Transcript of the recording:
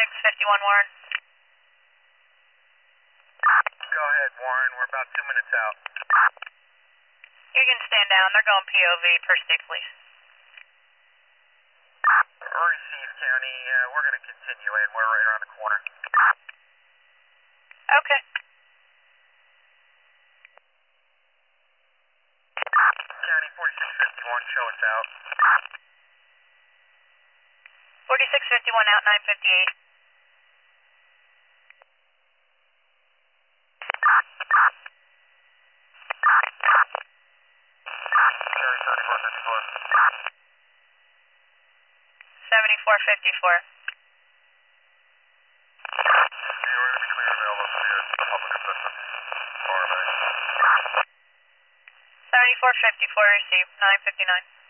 4651 Warren. Go ahead, Warren. We're about 2 minutes out. You can stand down. They're going POV per stick, please. Receive, County. We're going to continue in. We're right around the corner. Okay. County 4651, show us out. 4651 out, 958. County 7454. 7454. Yeah, we're going to be clear available to the public assistance. Or 7454 received, 959.